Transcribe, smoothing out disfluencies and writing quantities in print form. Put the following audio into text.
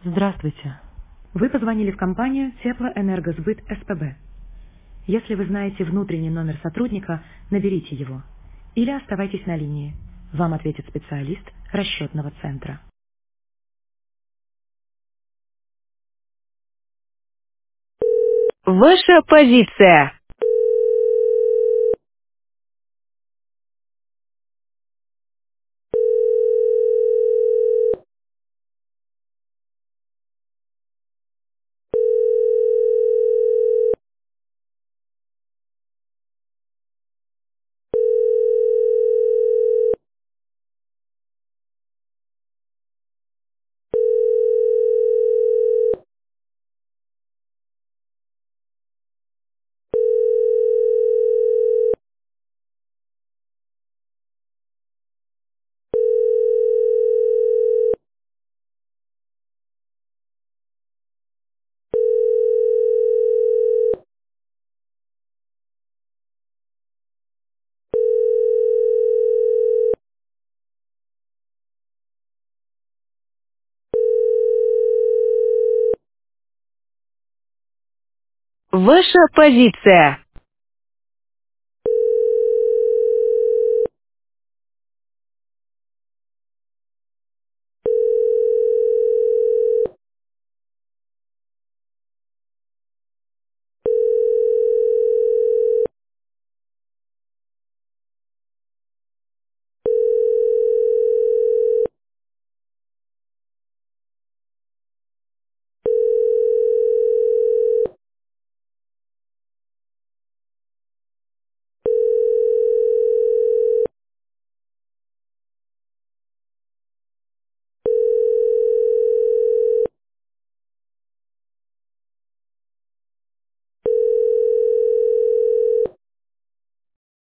Здравствуйте. Вы позвонили в компанию Теплоэнергосбыт СПБ. Если вы знаете внутренний номер сотрудника, наберите его. Или оставайтесь на линии. Вам ответит специалист расчетного центра. Ваша позиция. Ваша позиция.